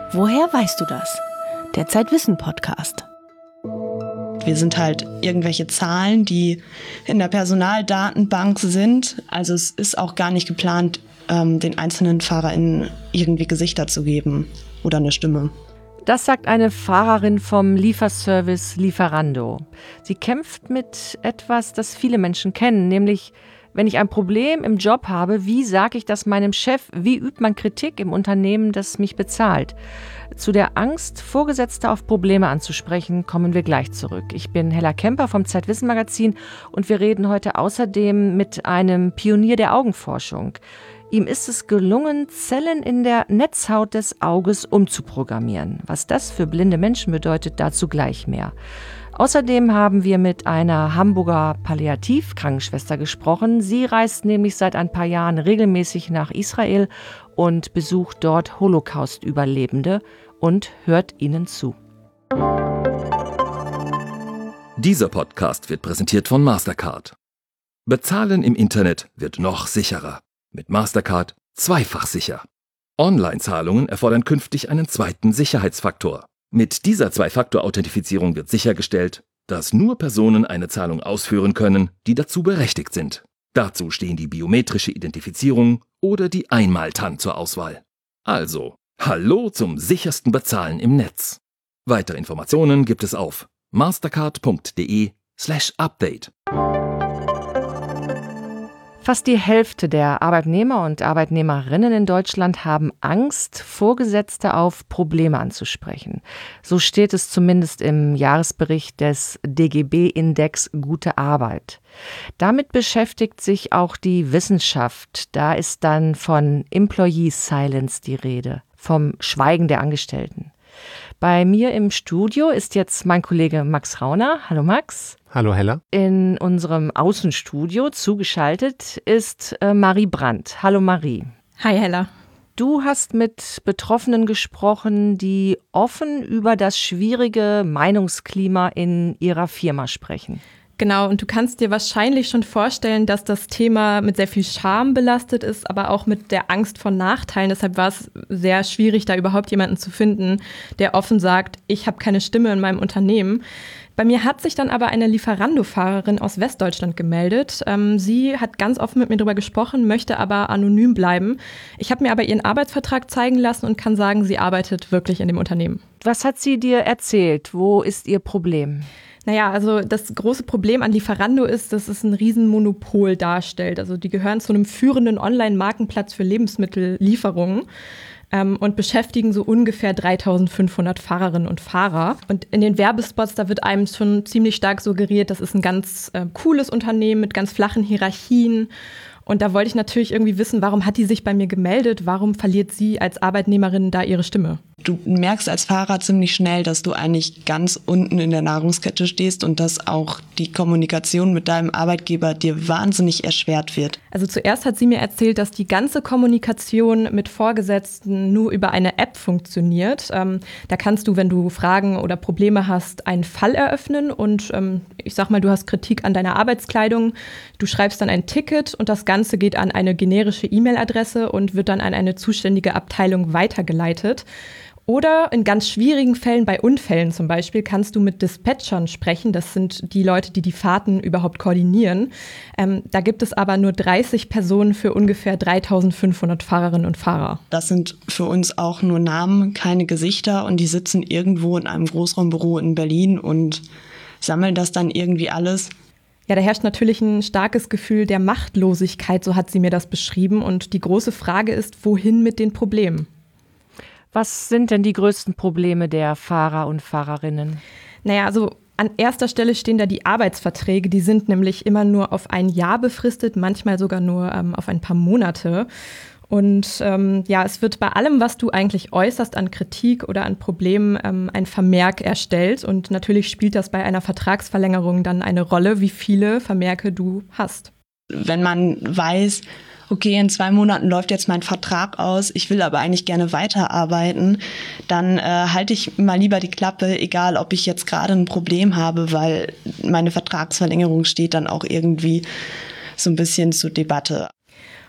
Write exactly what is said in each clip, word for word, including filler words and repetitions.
Woher weißt du das? Der Zeitwissen-Podcast. Wir sind halt irgendwelche Zahlen, die in der Personaldatenbank sind. Also es ist auch gar nicht geplant, ähm, den einzelnen FahrerInnen irgendwie Gesichter zu geben oder eine Stimme. Das sagt eine Fahrerin vom Lieferservice Lieferando. Sie kämpft mit etwas, das viele Menschen kennen, nämlich: Wenn ich ein Problem im Job habe, wie sage ich das meinem Chef? Wie übt man Kritik im Unternehmen, das mich bezahlt? Zu der Angst, Vorgesetzte auf Probleme anzusprechen, kommen wir gleich zurück. Ich bin Hella Kemper vom Zeitwissen-Magazin und wir reden heute außerdem mit einem Pionier der Augenforschung. Ihm ist es gelungen, Zellen in der Netzhaut des Auges umzuprogrammieren. Was das für blinde Menschen bedeutet, dazu gleich mehr. Außerdem haben wir mit einer Hamburger Palliativkrankenschwester gesprochen. Sie reist nämlich seit ein paar Jahren regelmäßig nach Israel und besucht dort Holocaust-Überlebende und hört ihnen zu. Dieser Podcast wird präsentiert von Mastercard. Bezahlen im Internet wird noch sicherer. Mit Mastercard zweifach sicher. Online-Zahlungen erfordern künftig einen zweiten Sicherheitsfaktor. Mit dieser Zwei-Faktor-Authentifizierung wird sichergestellt, dass nur Personen eine Zahlung ausführen können, die dazu berechtigt sind. Dazu stehen die biometrische Identifizierung oder die Einmal-T A N zur Auswahl. Also, hallo zum sichersten Bezahlen im Netz. Weitere Informationen gibt es auf mastercard.de slash update. Fast die Hälfte der Arbeitnehmer und Arbeitnehmerinnen in Deutschland haben Angst, Vorgesetzte auf Probleme anzusprechen. So steht es zumindest im Jahresbericht des D G B-Index Gute Arbeit. Damit beschäftigt sich auch die Wissenschaft. Da ist dann von Employee Silence die Rede, vom Schweigen der Angestellten. Bei mir im Studio ist jetzt mein Kollege Max Rauner. Hallo Max. Hallo Hella. In unserem Außenstudio zugeschaltet ist äh, Marie Brandt. Hallo Marie. Hi Hella. Du hast mit Betroffenen gesprochen, die offen über das schwierige Meinungsklima in ihrer Firma sprechen. Genau, und du kannst dir wahrscheinlich schon vorstellen, dass das Thema mit sehr viel Scham belastet ist, aber auch mit der Angst vor Nachteilen. Deshalb war es sehr schwierig, da überhaupt jemanden zu finden, der offen sagt, ich habe keine Stimme in meinem Unternehmen. Bei mir hat sich dann aber eine Lieferando-Fahrerin aus Westdeutschland gemeldet. Ähm, sie hat ganz offen mit mir darüber gesprochen, möchte aber anonym bleiben. Ich habe mir aber ihren Arbeitsvertrag zeigen lassen und kann sagen, sie arbeitet wirklich in dem Unternehmen. Was hat sie dir erzählt? Wo ist ihr Problem? Naja, also das große Problem an Lieferando ist, dass es ein Riesenmonopol darstellt. Also die gehören zu einem führenden Online-Markenplatz für Lebensmittellieferungen ähm, und beschäftigen so ungefähr dreitausendfünfhundert Fahrerinnen und Fahrer. Und in den Werbespots, da wird einem schon ziemlich stark suggeriert, das ist ein ganz äh, cooles Unternehmen mit ganz flachen Hierarchien. Und da wollte ich natürlich irgendwie wissen, warum hat die sich bei mir gemeldet? Warum verliert sie als Arbeitnehmerin da ihre Stimme? Du merkst als Fahrer ziemlich schnell, dass du eigentlich ganz unten in der Nahrungskette stehst und dass auch die Kommunikation mit deinem Arbeitgeber dir wahnsinnig erschwert wird. Also zuerst hat sie mir erzählt, dass die ganze Kommunikation mit Vorgesetzten nur über eine App funktioniert. Ähm, da kannst du, wenn du Fragen oder Probleme hast, einen Fall eröffnen und ähm, ich sag mal, du hast Kritik an deiner Arbeitskleidung, du schreibst dann ein Ticket und das Ganze geht an eine generische E-Mail-Adresse und wird dann an eine zuständige Abteilung weitergeleitet. Oder in ganz schwierigen Fällen, bei Unfällen zum Beispiel, kannst du mit Dispatchern sprechen. Das sind die Leute, die die Fahrten überhaupt koordinieren. Ähm, da gibt es aber nur dreißig Personen für ungefähr dreitausendfünfhundert Fahrerinnen und Fahrer. Das sind für uns auch nur Namen, keine Gesichter. Und die sitzen irgendwo in einem Großraumbüro in Berlin und sammeln das dann irgendwie alles. Ja, da herrscht natürlich ein starkes Gefühl der Machtlosigkeit, so hat sie mir das beschrieben. Und die große Frage ist, wohin mit den Problemen? Was sind denn die größten Probleme der Fahrer und Fahrerinnen? Naja, also an erster Stelle stehen da die Arbeitsverträge. Die sind nämlich immer nur auf ein Jahr befristet, manchmal sogar nur ähm, auf ein paar Monate. Und ähm, ja, es wird bei allem, was du eigentlich äußerst an Kritik oder an Problemen, ähm, ein Vermerk erstellt. Und natürlich spielt das bei einer Vertragsverlängerung dann eine Rolle, wie viele Vermerke du hast. Wenn man weiß, okay, in zwei Monaten läuft jetzt mein Vertrag aus, ich will aber eigentlich gerne weiterarbeiten, dann äh, halte ich mal lieber die Klappe, egal ob ich jetzt gerade ein Problem habe, weil meine Vertragsverlängerung steht dann auch irgendwie so ein bisschen zur Debatte.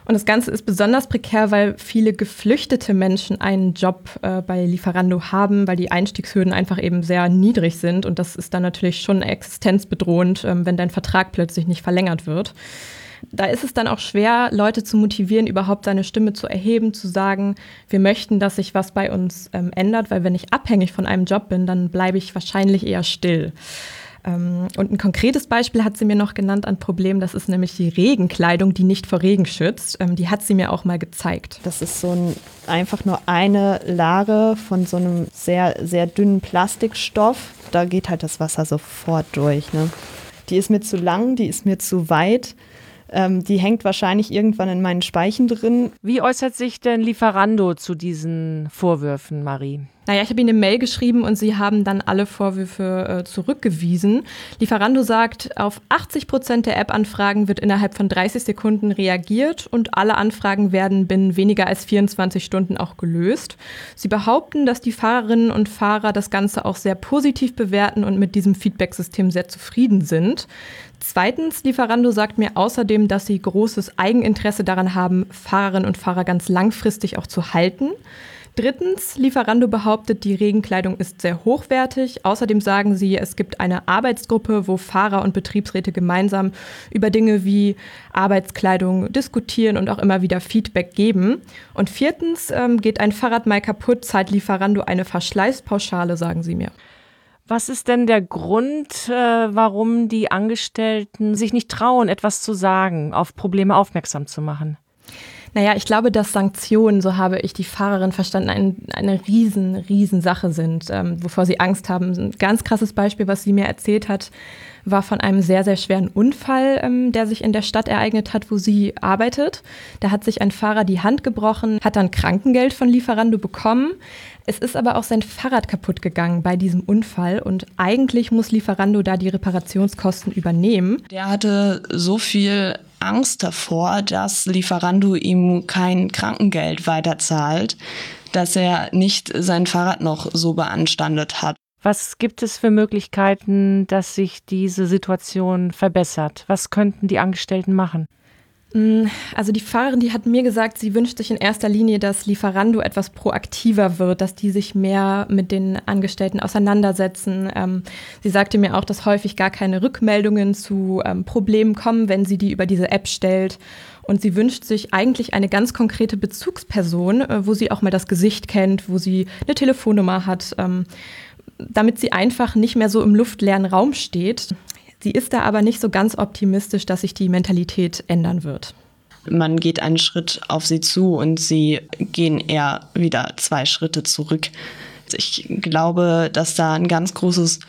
Und das Ganze ist besonders prekär, weil viele geflüchtete Menschen einen Job äh, bei Lieferando haben, weil die Einstiegshürden einfach eben sehr niedrig sind. Und das ist dann natürlich schon existenzbedrohend, ähm, wenn dein Vertrag plötzlich nicht verlängert wird. Da ist es dann auch schwer, Leute zu motivieren, überhaupt seine Stimme zu erheben, zu sagen, wir möchten, dass sich was bei uns ähm, ändert, weil wenn ich abhängig von einem Job bin, dann bleibe ich wahrscheinlich eher still. Ähm, und ein konkretes Beispiel hat sie mir noch genannt an Problem, das ist nämlich die Regenkleidung, die nicht vor Regen schützt. Ähm, die hat sie mir auch mal gezeigt. Das ist so ein, einfach nur eine Lage von so einem sehr, sehr dünnen Plastikstoff. Da geht halt das Wasser sofort durch, ne? Die ist mir zu lang, die ist mir zu weit. Ähm, die hängt wahrscheinlich irgendwann in meinen Speichen drin. Wie äußert sich denn Lieferando zu diesen Vorwürfen, Marie? Naja, ich habe Ihnen eine Mail geschrieben und Sie haben dann alle Vorwürfe äh, zurückgewiesen. Lieferando sagt, auf achtzig Prozent der App-Anfragen wird innerhalb von dreißig Sekunden reagiert und alle Anfragen werden binnen weniger als vierundzwanzig Stunden auch gelöst. Sie behaupten, dass die Fahrerinnen und Fahrer das Ganze auch sehr positiv bewerten und mit diesem Feedback-System sehr zufrieden sind. Zweitens, Lieferando sagt mir außerdem, dass sie großes Eigeninteresse daran haben, Fahrerinnen und Fahrer ganz langfristig auch zu halten. Drittens, Lieferando behauptet, die Regenkleidung ist sehr hochwertig. Außerdem sagen sie, es gibt eine Arbeitsgruppe, wo Fahrer und Betriebsräte gemeinsam über Dinge wie Arbeitskleidung diskutieren und auch immer wieder Feedback geben. Und viertens, ähm, geht ein Fahrrad mal kaputt, zahlt Lieferando eine Verschleißpauschale, sagen sie mir. Was ist denn der Grund, äh, warum die Angestellten sich nicht trauen, etwas zu sagen, auf Probleme aufmerksam zu machen? Naja, ich glaube, dass Sanktionen, so habe ich die Fahrerin verstanden, ein, eine riesen, riesen Sache sind, ähm, wovor sie Angst haben. Ein ganz krasses Beispiel, was sie mir erzählt hat, war von einem sehr, sehr schweren Unfall, ähm, der sich in der Stadt ereignet hat, wo sie arbeitet. Da hat sich ein Fahrer die Hand gebrochen, hat dann Krankengeld von Lieferando bekommen. Es ist aber auch sein Fahrrad kaputt gegangen bei diesem Unfall und eigentlich muss Lieferando da die Reparationskosten übernehmen. Der hatte so viel Angst davor, dass Lieferando ihm kein Krankengeld weiterzahlt, dass er nicht sein Fahrrad noch so beanstandet hat. Was gibt es für Möglichkeiten, dass sich diese Situation verbessert? Was könnten die Angestellten machen? Also die Fahrerin, die hat mir gesagt, sie wünscht sich in erster Linie, dass Lieferando etwas proaktiver wird, dass die sich mehr mit den Angestellten auseinandersetzen. Ähm, sie sagte mir auch, dass häufig gar keine Rückmeldungen zu ähm, Problemen kommen, wenn sie die über diese App stellt. Und sie wünscht sich eigentlich eine ganz konkrete Bezugsperson, äh, wo sie auch mal das Gesicht kennt, wo sie eine Telefonnummer hat, ähm, damit sie einfach nicht mehr so im luftleeren Raum steht. Sie ist da aber nicht so ganz optimistisch, dass sich die Mentalität ändern wird. Man geht einen Schritt auf sie zu und sie gehen eher wieder zwei Schritte zurück. Ich glaube, dass da ein ganz großes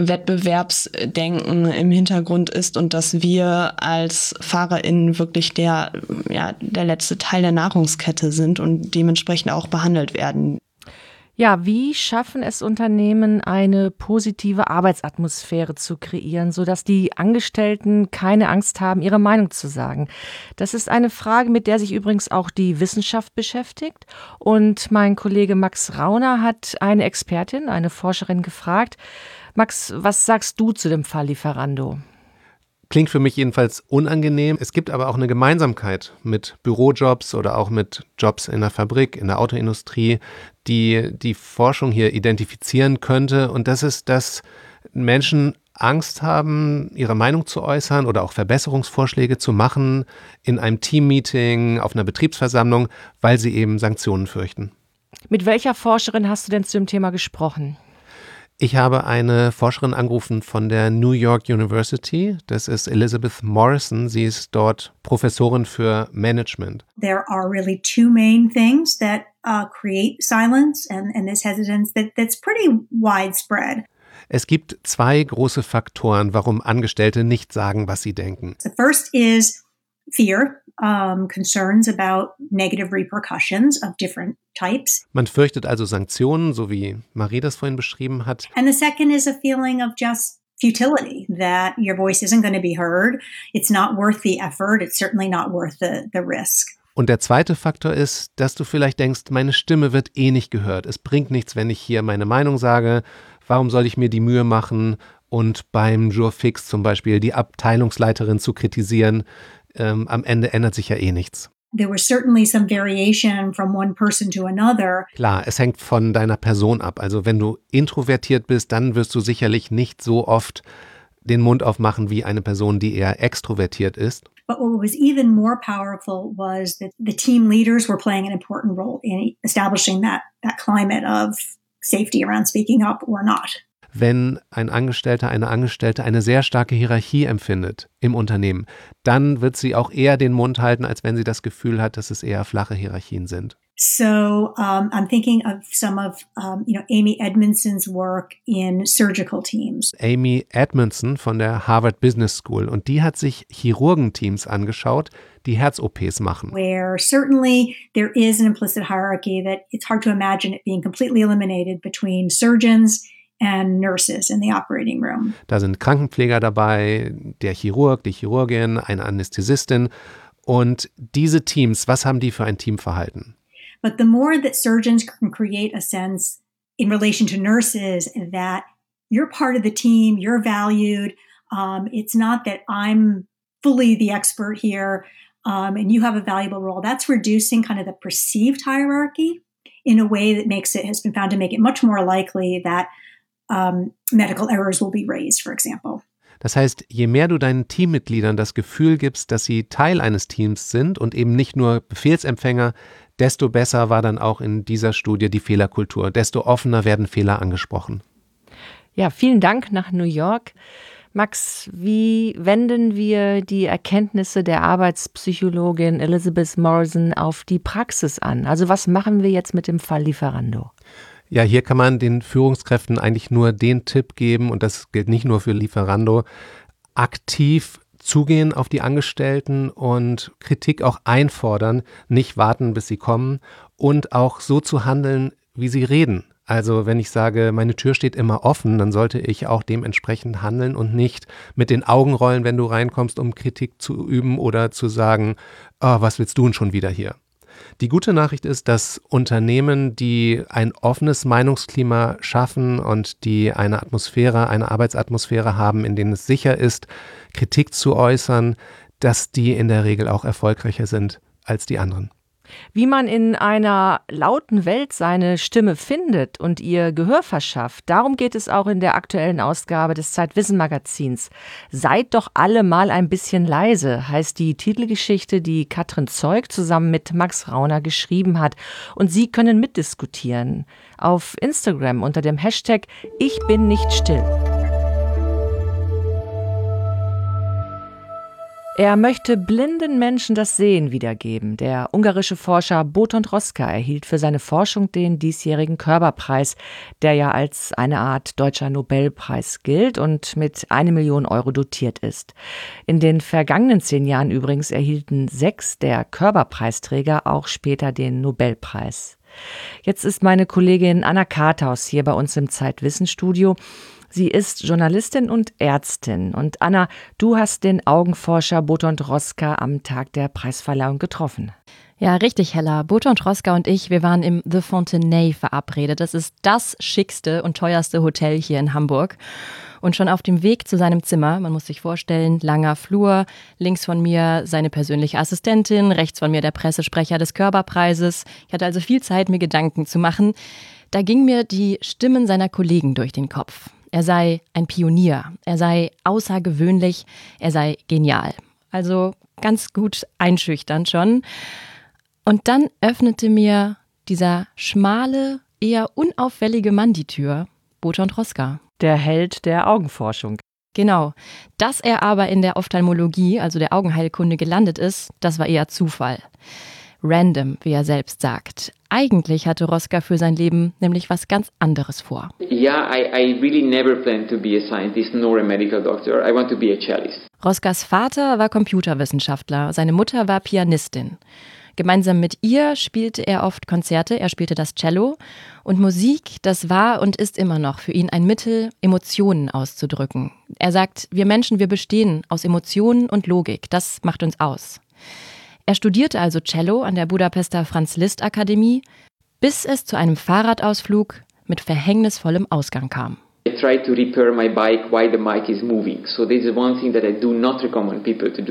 Wettbewerbsdenken im Hintergrund ist und dass wir als FahrerInnen wirklich der, ja, der letzte Teil der Nahrungskette sind und dementsprechend auch behandelt werden. Ja, wie schaffen es Unternehmen, eine positive Arbeitsatmosphäre zu kreieren, sodass die Angestellten keine Angst haben, ihre Meinung zu sagen? Das ist eine Frage, mit der sich übrigens auch die Wissenschaft beschäftigt. Und mein Kollege Max Rauner hat eine Expertin, eine Forscherin gefragt. Max, was sagst du zu dem Fall Lieferando? Klingt für mich jedenfalls unangenehm. Es gibt aber auch eine Gemeinsamkeit mit Bürojobs oder auch mit Jobs in der Fabrik, in der Autoindustrie, die die Forschung hier identifizieren könnte. Und das ist, dass Menschen Angst haben, ihre Meinung zu äußern oder auch Verbesserungsvorschläge zu machen in einem Teammeeting, auf einer Betriebsversammlung, weil sie eben Sanktionen fürchten. Mit welcher Forscherin hast du denn zu dem Thema gesprochen? Ich habe eine Forscherin angerufen von der New York University. Das ist Elizabeth Morrison. Sie ist dort Professorin für Management. There are really two main things that uh, create silence and, and this hesitance that, that's pretty widespread. Es gibt zwei große Faktoren, warum Angestellte nicht sagen, was sie denken. The first is fear. Um, concerns about negative repercussions of different types. Man fürchtet also Sanktionen, so wie Marie das vorhin beschrieben hat. And the second is a feeling of just futility, that your voice isn't going to be heard. It's not worth the effort. It's certainly not worth the, the risk. Und der zweite Faktor ist, dass du vielleicht denkst, meine Stimme wird eh nicht gehört. Es bringt nichts, wenn ich hier meine Meinung sage. Warum soll ich mir die Mühe machen und beim Jour fix zum Beispiel die Abteilungsleiterin zu kritisieren? Ähm, am Ende ändert sich ja eh nichts. there was certainly some variation from one person to another. Klar, es hängt von deiner Person ab. Also wenn du introvertiert bist, dann wirst du sicherlich nicht so oft den Mund aufmachen wie eine Person, die eher extrovertiert ist. But what was even more powerful was that the team leaders were playing an important role in establishing that, that climate of safety around speaking up or not. Wenn ein Angestellter, eine Angestellte eine sehr starke Hierarchie empfindet im Unternehmen, dann wird sie auch eher den Mund halten, als wenn sie das Gefühl hat, dass es eher flache Hierarchien sind. So um, I'm thinking of some of um, you know, Amy Edmondson's work in surgical teams. Amy Edmondson von der Harvard Business School, und die hat sich Chirurgenteams angeschaut, die Herz-O Ps machen. Where certainly there is an implicit hierarchy that it's hard to imagine it being completely eliminated between surgeons and nurses in the operating room. Da sind Krankenpfleger dabei, der Chirurg, die Chirurgin, eine Anästhesistin, und diese Teams, was haben die für ein Teamverhalten? But the more that surgeons can create a sense in relation to nurses that you're part of the team, you're valued, um, it's not that I'm fully the expert here um, and you have a valuable role, that's reducing kind of the perceived hierarchy in a way that makes it, has been found to make it much more likely that um, medical errors will be raised, for example. Das heißt, je mehr du deinen Teammitgliedern das Gefühl gibst, dass sie Teil eines Teams sind und eben nicht nur Befehlsempfänger, desto besser war dann auch in dieser Studie die Fehlerkultur, desto offener werden Fehler angesprochen. Ja, vielen Dank nach New York. Max, wie wenden wir die Erkenntnisse der Arbeitspsychologin Elizabeth Morrison auf die Praxis an? Also was machen wir jetzt mit dem Fall Lieferando? Ja, hier kann man den Führungskräften eigentlich nur den Tipp geben, und das gilt nicht nur für Lieferando, aktiv zugehen auf die Angestellten und Kritik auch einfordern, nicht warten, bis sie kommen, und auch so zu handeln, wie sie reden. Also wenn ich sage, meine Tür steht immer offen, dann sollte ich auch dementsprechend handeln und nicht mit den Augen rollen, wenn du reinkommst, um Kritik zu üben oder zu sagen, oh, was willst du denn schon wieder hier? Die gute Nachricht ist, dass Unternehmen, die ein offenes Meinungsklima schaffen und die eine Atmosphäre, eine Arbeitsatmosphäre haben, in denen es sicher ist, Kritik zu äußern, dass die in der Regel auch erfolgreicher sind als die anderen. Wie man in einer lauten Welt seine Stimme findet und ihr Gehör verschafft, darum geht es auch in der aktuellen Ausgabe des Zeitwissen-Magazins. Seid doch alle mal ein bisschen leise, heißt die Titelgeschichte, die Katrin Zeug zusammen mit Max Rauner geschrieben hat. Und Sie können mitdiskutieren auf Instagram unter dem Hashtag Ich bin nicht still. Er möchte blinden Menschen das Sehen wiedergeben. Der ungarische Forscher Botond Roska erhielt für seine Forschung den diesjährigen Körber-Preis, der ja als eine Art deutscher Nobelpreis gilt und mit eine Million Euro dotiert ist. In den vergangenen zehn Jahren übrigens erhielten sechs der Körber-Preisträger auch später den Nobelpreis. Jetzt ist meine Kollegin Anna Karthaus hier bei uns im Zeitwissen-Studio. Sie ist Journalistin und Ärztin. Und Anna, du hast den Augenforscher Botond Roska am Tag der Preisverleihung getroffen. Ja, richtig, Hella. Botond Roska und ich, wir waren im The Fontenay verabredet. Das ist das schickste und teuerste Hotel hier in Hamburg. Und schon auf dem Weg zu seinem Zimmer, man muss sich vorstellen, langer Flur, links von mir seine persönliche Assistentin, rechts von mir der Pressesprecher des Körberpreises. Ich hatte also viel Zeit, mir Gedanken zu machen. Da gingen mir die Stimmen seiner Kollegen durch den Kopf. Er sei ein Pionier, er sei außergewöhnlich, er sei genial. Also ganz gut einschüchternd schon. Und dann öffnete mir dieser schmale, eher unauffällige Mann die Tür, Botond Roska. Der Held der Augenforschung. Genau. Dass er aber in der Ophthalmologie, also der Augenheilkunde, gelandet ist, das war eher Zufall. Random, wie er selbst sagt. Eigentlich hatte Roska für sein Leben nämlich was ganz anderes vor. Yeah, I, I really never planned to be a scientist nor a medical doctor. I want to be a cellist. Roskas Vater war Computerwissenschaftler, seine Mutter war Pianistin. Gemeinsam mit ihr spielte er oft Konzerte, er spielte das Cello. Und Musik, das war und ist immer noch für ihn ein Mittel, Emotionen auszudrücken. Er sagt, wir Menschen, wir bestehen aus Emotionen und Logik, das macht uns aus. Er studierte also Cello an der Budapester Franz-Liszt-Akademie, bis es zu einem Fahrradausflug mit verhängnisvollem Ausgang kam. I try to repair my bike while the bike is moving. So this is one thing that I do not recommend people to do.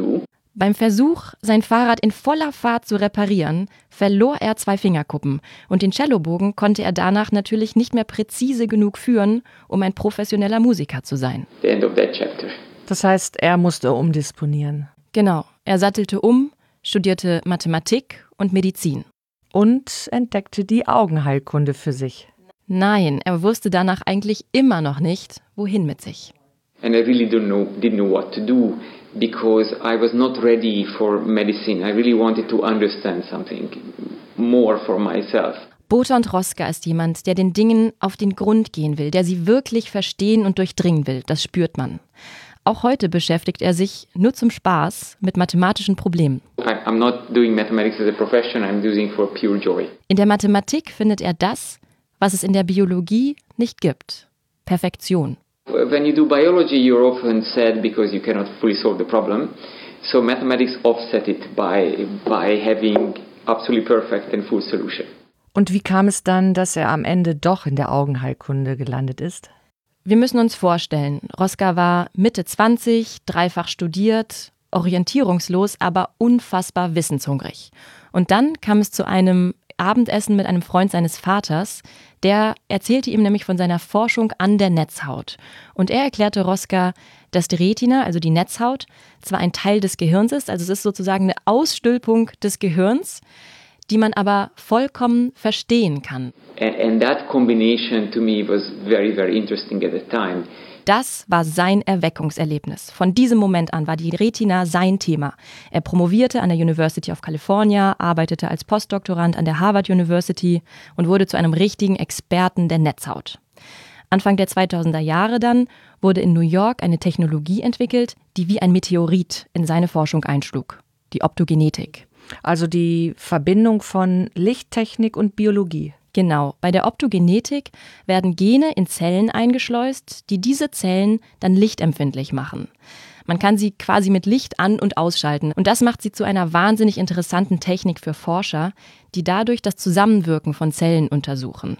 Beim Versuch, sein Fahrrad in voller Fahrt zu reparieren, verlor er zwei Fingerkuppen und den Cellobogen konnte er danach natürlich nicht mehr präzise genug führen, um ein professioneller Musiker zu sein. The end of that chapter. Das heißt, er musste umdisponieren. Genau, er sattelte um, studierte Mathematik und Medizin. Und entdeckte die Augenheilkunde für sich. Nein, er wusste danach eigentlich immer noch nicht, wohin mit sich. And I really don't know, didn't know what to do because I was not ready for medicine. I really wanted to understand something more for myself. Bertold Roska ist jemand, der den Dingen auf den Grund gehen will, der sie wirklich verstehen und durchdringen will. Das spürt man. Auch heute beschäftigt er sich nur zum Spaß mit mathematischen Problemen. I'm not doing mathematics as a profession, I'm using for pure joy. In der Mathematik findet er das, was es in der Biologie nicht gibt: Perfektion. When you do biology, you're often sad because you cannot fully solve the problem. So mathematics offset it by, by having absolutely perfect and full solution. Und wie kam es dann, dass er am Ende doch in der Augenheilkunde gelandet ist? Wir müssen uns vorstellen, Roska war Mitte zwanzig, dreifach studiert, orientierungslos, aber unfassbar wissenshungrig. Und dann kam es zu einem Abendessen mit einem Freund seines Vaters, der erzählte ihm nämlich von seiner Forschung an der Netzhaut. Und er erklärte Roska, dass die Retina, also die Netzhaut, zwar ein Teil des Gehirns ist, also es ist sozusagen eine Ausstülpung des Gehirns, die man aber vollkommen verstehen kann. And, and that combination to me was very, very interesting at the time. Das war sein Erweckungserlebnis. Von diesem Moment an war die Retina sein Thema. Er promovierte an der University of California, arbeitete als Postdoktorand an der Harvard University und wurde zu einem richtigen Experten der Netzhaut. Anfang der zweitausender Jahre dann wurde in New York eine Technologie entwickelt, die wie ein Meteorit in seine Forschung einschlug: die Optogenetik. Also die Verbindung von Lichttechnik und Biologie. Genau, bei der Optogenetik werden Gene in Zellen eingeschleust, die diese Zellen dann lichtempfindlich machen. Man kann sie quasi mit Licht an- und ausschalten und das macht sie zu einer wahnsinnig interessanten Technik für Forscher, die dadurch das Zusammenwirken von Zellen untersuchen.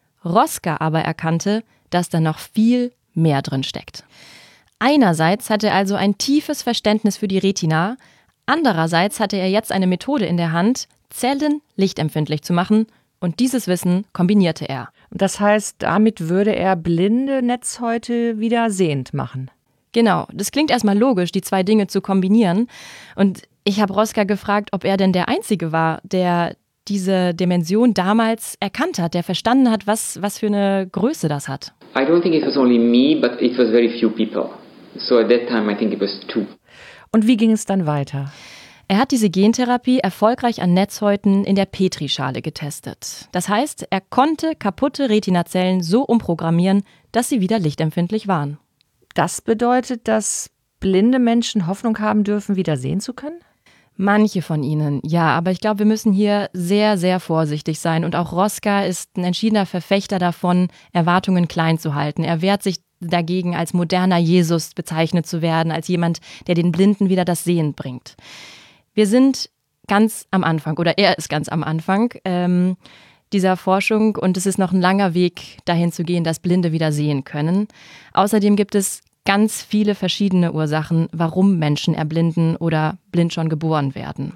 Roska aber erkannte, dass da noch viel mehr drin steckt. Einerseits hatte er also ein tiefes Verständnis für die Retina, andererseits hatte er jetzt eine Methode in der Hand, Zellen lichtempfindlich zu machen. Und dieses Wissen kombinierte er. Das heißt, damit würde er blinde Netzhäute wieder sehend machen. Genau, das klingt erstmal logisch, die zwei Dinge zu kombinieren. Und ich habe Roska gefragt, ob er denn der Einzige war, der diese Dimension damals erkannt hat, der verstanden hat, was, was für eine Größe das hat. I don't think it was only me, but it was very few people. So at that time I think it was two. Und wie ging es dann weiter? Er hat diese Gentherapie erfolgreich an Netzhäuten in der Petrischale getestet. Das heißt, er konnte kaputte Retinazellen so umprogrammieren, dass sie wieder lichtempfindlich waren. Das bedeutet, dass blinde Menschen Hoffnung haben dürfen, wieder sehen zu können? Manche von ihnen, ja, aber ich glaube, wir müssen hier sehr, sehr vorsichtig sein. Und auch Roska ist ein entschiedener Verfechter davon, Erwartungen klein zu halten. Er wehrt sich dagegen, als moderner Jesus bezeichnet zu werden, als jemand, der den Blinden wieder das Sehen bringt. Wir sind ganz am Anfang, oder er ist ganz am Anfang ähm, dieser Forschung und es ist noch ein langer Weg dahin zu gehen, dass Blinde wieder sehen können. Außerdem gibt es ganz viele verschiedene Ursachen, warum Menschen erblinden oder blind schon geboren werden.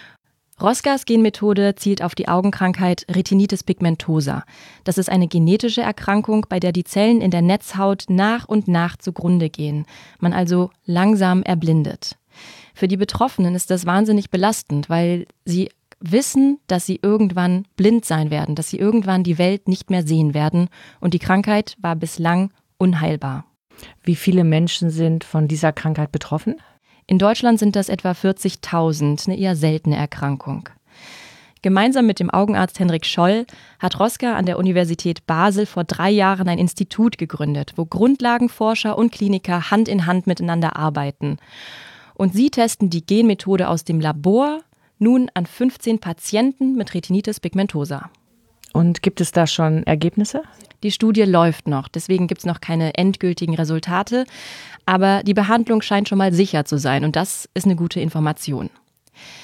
Roskas Genmethode zielt auf die Augenkrankheit Retinitis pigmentosa. Das ist eine genetische Erkrankung, bei der die Zellen in der Netzhaut nach und nach zugrunde gehen, man also langsam erblindet. Für die Betroffenen ist das wahnsinnig belastend, weil sie wissen, dass sie irgendwann blind sein werden, dass sie irgendwann die Welt nicht mehr sehen werden und die Krankheit war bislang unheilbar. Wie viele Menschen sind von dieser Krankheit betroffen? In Deutschland sind das etwa vierzigtausend, eine eher seltene Erkrankung. Gemeinsam mit dem Augenarzt Henrik Scholl hat Roska an der Universität Basel vor drei Jahren ein Institut gegründet, wo Grundlagenforscher und Kliniker Hand in Hand miteinander arbeiten. Und sie testen die Genmethode aus dem Labor nun an fünfzehn Patienten mit Retinitis pigmentosa. Und gibt es da schon Ergebnisse? Die Studie läuft noch, deswegen gibt es noch keine endgültigen Resultate. Aber die Behandlung scheint schon mal sicher zu sein und das ist eine gute Information.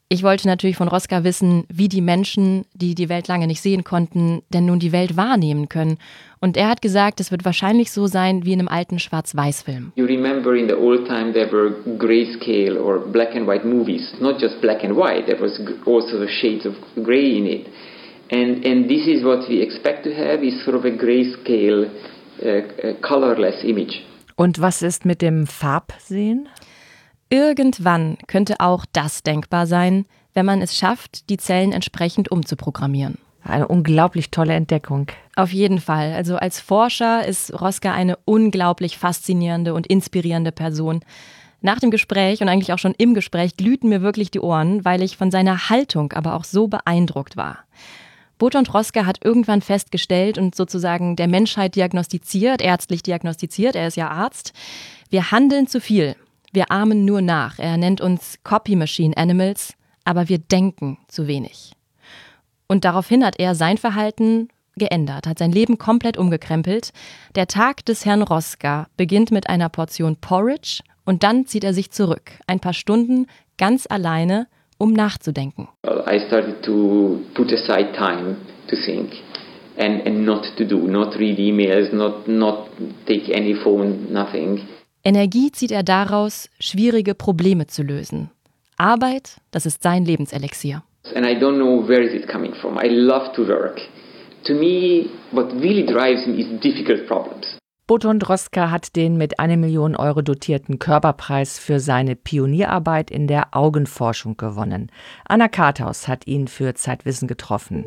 Ich wollte natürlich von Roska wissen, wie die Menschen, die die Welt lange nicht sehen konnten, denn nun die Welt wahrnehmen können. Und er hat gesagt, es wird wahrscheinlich so sein wie in einem alten Schwarz-Weiß-Film. You remember in the old time there were grayscale or black and white movies. Not just black and white, there was also the shades of grey in it. And and this is what we expect to have, is sort of a grayscale, uh, colorless image. Und was ist mit dem Farbsehen? Irgendwann könnte auch das denkbar sein, wenn man es schafft, die Zellen entsprechend umzuprogrammieren. Eine unglaublich tolle Entdeckung. Auf jeden Fall. Also als Forscher ist Roska eine unglaublich faszinierende und inspirierende Person. Nach dem Gespräch und eigentlich auch schon im Gespräch glühten mir wirklich die Ohren, weil ich von seiner Haltung aber auch so beeindruckt war. Bertolt Roska hat irgendwann festgestellt und sozusagen der Menschheit diagnostiziert, ärztlich diagnostiziert, er ist ja Arzt, wir handeln zu viel. Wir ahmen nur nach. Er nennt uns Copy Machine Animals, aber wir denken zu wenig. Und daraufhin hat er sein Verhalten geändert, hat sein Leben komplett umgekrempelt. Der Tag des Herrn Roska beginnt mit einer Portion Porridge und dann zieht er sich zurück, ein paar Stunden ganz alleine, um nachzudenken. I started to put aside time to think and, and not to do, not read emails, not, not take any phone, nothing. Energie zieht er daraus, schwierige Probleme zu lösen. Arbeit, das ist sein Lebenselixier. And I don't know where is it coming from. I love to work. To me, what really drives me is difficult problems. Bertolt Roska hat den mit einer Million Euro dotierten Körperpreis für seine Pionierarbeit in der Augenforschung gewonnen. Anna Karthaus hat ihn für Zeitwissen getroffen.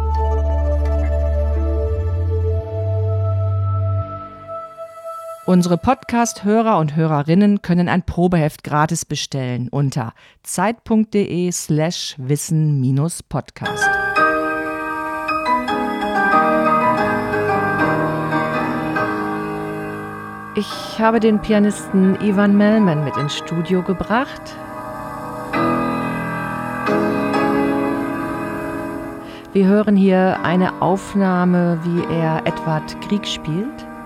Unsere Podcast-Hörer und Hörerinnen können ein Probeheft gratis bestellen unter zeit.de slash wissen minus podcast. Ich habe den Pianisten Ivan Melman mit ins Studio gebracht. Wir hören hier eine Aufnahme, wie er Edvard Grieg spielt.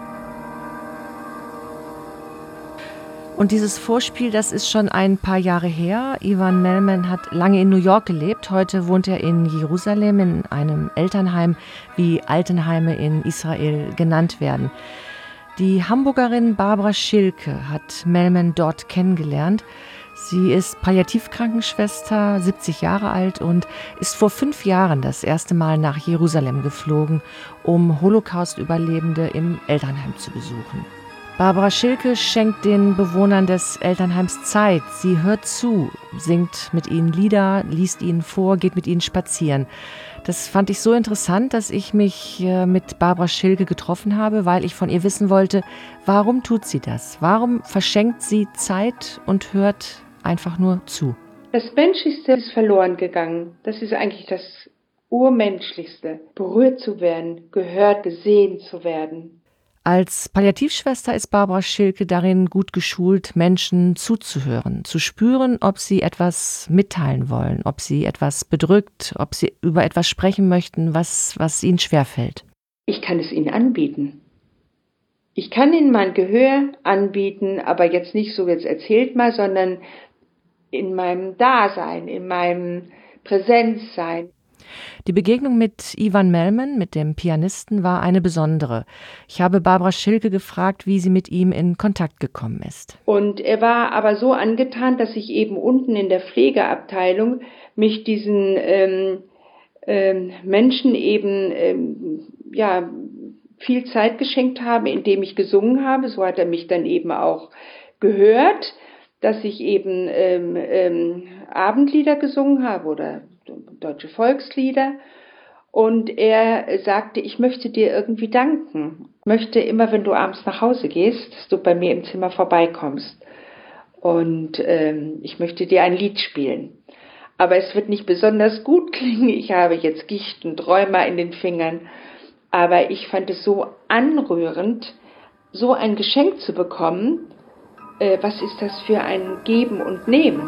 Und dieses Vorspiel, das ist schon ein paar Jahre her. Ivan Melman hat lange in New York gelebt. Heute wohnt er in Jerusalem in einem Elternheim, wie Altenheime in Israel genannt werden. Die Hamburgerin Barbara Schilke hat Melman dort kennengelernt. Sie ist Palliativkrankenschwester, siebzig Jahre alt und ist vor fünf Jahren das erste Mal nach Jerusalem geflogen, um Holocaust-Überlebende im Elternheim zu besuchen. Barbara Schilke schenkt den Bewohnern des Elternheims Zeit. Sie hört zu, singt mit ihnen Lieder, liest ihnen vor, geht mit ihnen spazieren. Das fand ich so interessant, dass ich mich mit Barbara Schilke getroffen habe, weil ich von ihr wissen wollte, warum tut sie das? Warum verschenkt sie Zeit und hört einfach nur zu? Das Menschlichste ist verloren gegangen. Das ist eigentlich das Urmenschlichste. Berührt zu werden, gehört, gesehen zu werden. Als Palliativschwester ist Barbara Schilke darin gut geschult, Menschen zuzuhören, zu spüren, ob sie etwas mitteilen wollen, ob sie etwas bedrückt, ob sie über etwas sprechen möchten, was, was ihnen schwerfällt. Ich kann es ihnen anbieten. Ich kann ihnen mein Gehör anbieten, aber jetzt nicht so, jetzt erzählt mal, sondern in meinem Dasein, in meinem Präsenzsein. Die Begegnung mit Ivan Melman, mit dem Pianisten, war eine besondere. Ich habe Barbara Schilke gefragt, wie sie mit ihm in Kontakt gekommen ist. Und er war aber so angetan, dass ich eben unten in der Pflegeabteilung mich diesen ähm, ähm, Menschen eben ähm, ja viel Zeit geschenkt habe, indem ich gesungen habe. So hat er mich dann eben auch gehört, dass ich eben ähm, ähm, Abendlieder gesungen habe oder deutsche Volkslieder. Und er sagte, ich möchte dir irgendwie danken. Ich möchte immer, wenn du abends nach Hause gehst, dass du bei mir im Zimmer vorbeikommst. Und ähm, ich möchte dir ein Lied spielen. Aber es wird nicht besonders gut klingen. Ich habe jetzt Gicht und Rheuma in den Fingern. Aber ich fand es so anrührend, so ein Geschenk zu bekommen. Äh, was ist das für ein Geben und Nehmen?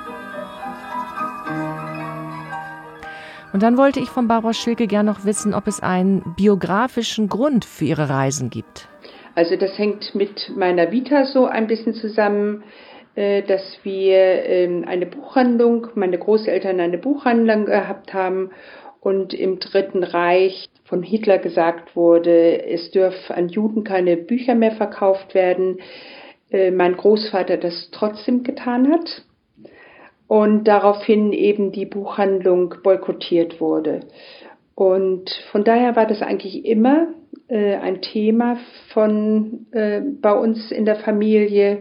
Und dann wollte ich von Barbara Schilke gern noch wissen, ob es einen biografischen Grund für ihre Reisen gibt. Also das hängt mit meiner Vita so ein bisschen zusammen. äh, dass wir äh, eine Buchhandlung, meine Großeltern eine Buchhandlung gehabt haben und im Dritten Reich von Hitler gesagt wurde, es dürfe an Juden keine Bücher mehr verkauft werden. Äh, mein Großvater das trotzdem getan hat und daraufhin eben die Buchhandlung boykottiert wurde. Und von daher war das eigentlich immer äh, ein Thema von äh, bei uns in der Familie,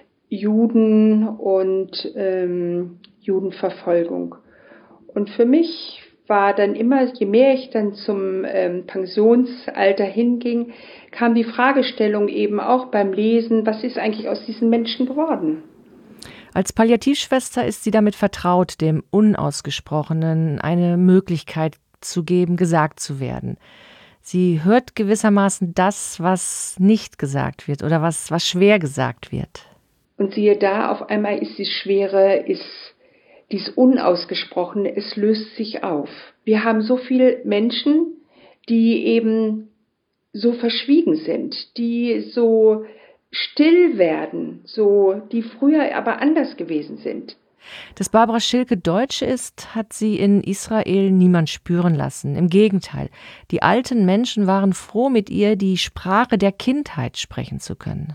Juden und ähm, Judenverfolgung. Und für mich war dann immer, je mehr ich dann zum ähm, Pensionsalter hinging, kam die Fragestellung eben auch beim Lesen, was ist eigentlich aus diesen Menschen geworden? Als Palliativschwester ist sie damit vertraut, dem Unausgesprochenen eine Möglichkeit zu geben, gesagt zu werden. Sie hört gewissermaßen das, was nicht gesagt wird oder was, was schwer gesagt wird. Und siehe da, auf einmal ist die Schwere, ist dies Unausgesprochene, es löst sich auf. Wir haben so viele Menschen, die eben so verschwiegen sind, die so still werden, so, die früher aber anders gewesen sind. Dass Barbara Schilke Deutsche ist, hat sie in Israel niemand spüren lassen. Im Gegenteil, die alten Menschen waren froh, mit ihr die Sprache der Kindheit sprechen zu können.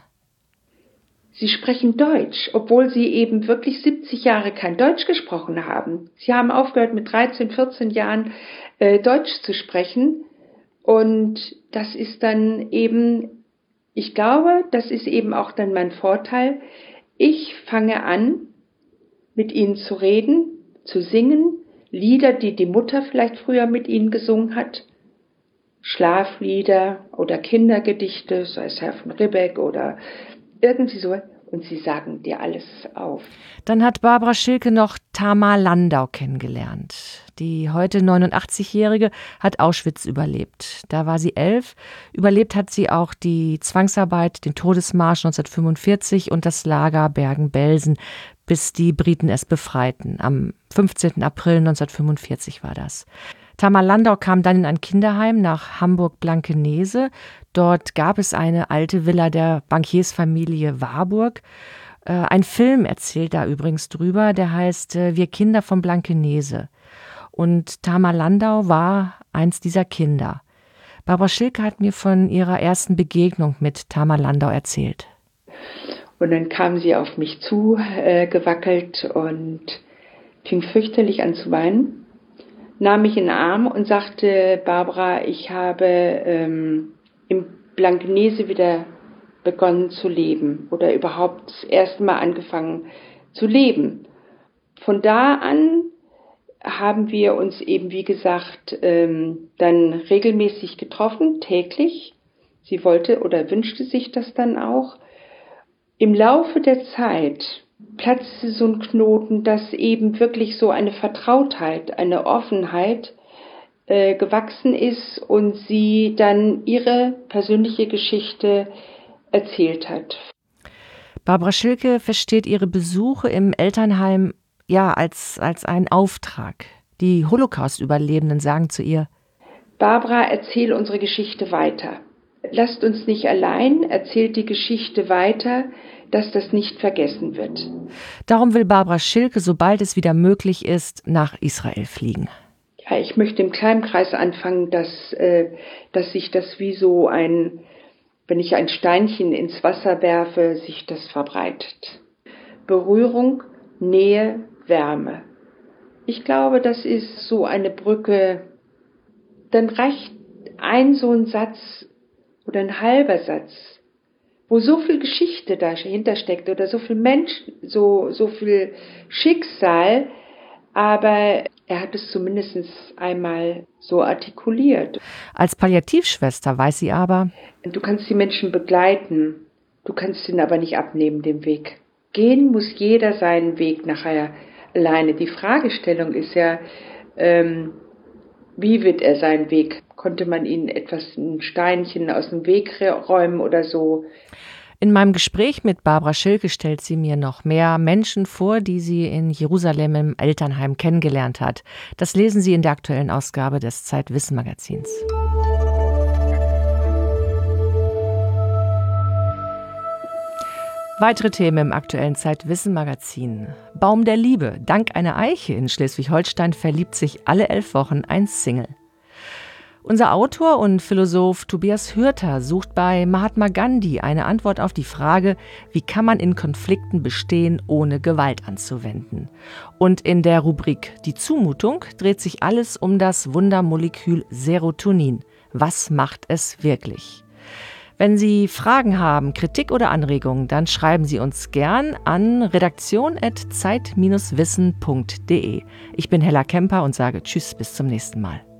Sie sprechen Deutsch, obwohl sie eben wirklich siebzig Jahre kein Deutsch gesprochen haben. Sie haben aufgehört, mit dreizehn, vierzehn Jahren äh, Deutsch zu sprechen. Und das ist dann eben, ich glaube, das ist eben auch dann mein Vorteil. Ich fange an, mit ihnen zu reden, zu singen, Lieder, die die Mutter vielleicht früher mit ihnen gesungen hat, Schlaflieder oder Kindergedichte, sei es Herr von Ribbeck oder irgendwie so, und sie sagen dir alles auf. Dann hat Barbara Schilke noch Tamar Landau kennengelernt. Die heute neunundachtzigjährige hat Auschwitz überlebt. Da war sie elf. Überlebt hat sie auch die Zwangsarbeit, den Todesmarsch neunzehnhundertfünfundvierzig und das Lager Bergen-Belsen, bis die Briten es befreiten. Am fünfzehnten April neunzehnhundertfünfundvierzig war das. Tamar Landau kam dann in ein Kinderheim nach Hamburg-Blankenese. Dort gab es eine alte Villa der Bankiersfamilie Warburg. Äh, ein Film erzählt da übrigens drüber, der heißt äh, Wir Kinder von Blankenese. Und Tamar Landau war eins dieser Kinder. Barbara Schilke hat mir von ihrer ersten Begegnung mit Tamar Landau erzählt. Und dann kam sie auf mich zu, äh, gewackelt und fing fürchterlich an zu weinen, nahm mich in den Arm und sagte, Barbara, ich habe ähm, in Blankenese wieder begonnen zu leben oder überhaupt das erste Mal angefangen zu leben. Von da an haben wir uns eben, wie gesagt, ähm, dann regelmäßig getroffen, täglich. Sie wollte oder wünschte sich das dann auch. Im Laufe der Zeit platzte so ein Knoten, dass eben wirklich so eine Vertrautheit, eine Offenheit äh, gewachsen ist und sie dann ihre persönliche Geschichte erzählt hat. Barbara Schilke versteht ihre Besuche im Elternheim ja als, als einen Auftrag. Die Holocaust-Überlebenden sagen zu ihr: Barbara, erzähl unsere Geschichte weiter. Lasst uns nicht allein, erzählt die Geschichte weiter, dass das nicht vergessen wird. Darum will Barbara Schilke, sobald es wieder möglich ist, nach Israel fliegen. Ja, ich möchte im kleinen Kreis anfangen, dass, äh, dass sich das wie so ein, wenn ich ein Steinchen ins Wasser werfe, sich das verbreitet. Berührung, Nähe, Wärme. Ich glaube, das ist so eine Brücke, dann reicht ein so ein Satz oder ein halber Satz, wo so viel Geschichte dahinter steckt oder so viel Mensch, so, so viel Schicksal, aber er hat es zumindest einmal so artikuliert. Als Palliativschwester weiß sie aber: Du kannst die Menschen begleiten, du kannst ihn aber nicht abnehmen, den Weg. Gehen muss jeder seinen Weg nachher alleine. Die Fragestellung ist ja, ähm, wie wird er seinen Weg? Konnte man ihnen etwas, ein Steinchen aus dem Weg räumen oder so? In meinem Gespräch mit Barbara Schilke stellt sie mir noch mehr Menschen vor, die sie in Jerusalem im Elternheim kennengelernt hat. Das lesen Sie in der aktuellen Ausgabe des Zeit-Wissen-Magazins. Weitere Themen im aktuellen Zeitwissen-Magazin. Baum der Liebe. Dank einer Eiche in Schleswig-Holstein verliebt sich alle elf Wochen ein Single. Unser Autor und Philosoph Tobias Hürter sucht bei Mahatma Gandhi eine Antwort auf die Frage, wie kann man in Konflikten bestehen, ohne Gewalt anzuwenden. Und in der Rubrik Die Zumutung dreht sich alles um das Wundermolekül Serotonin. Was macht es wirklich? Wenn Sie Fragen haben, Kritik oder Anregungen, dann schreiben Sie uns gern an redaktion at zeit Bindestrich wissen punkt de. Ich bin Hella Kemper und sage Tschüss, bis zum nächsten Mal.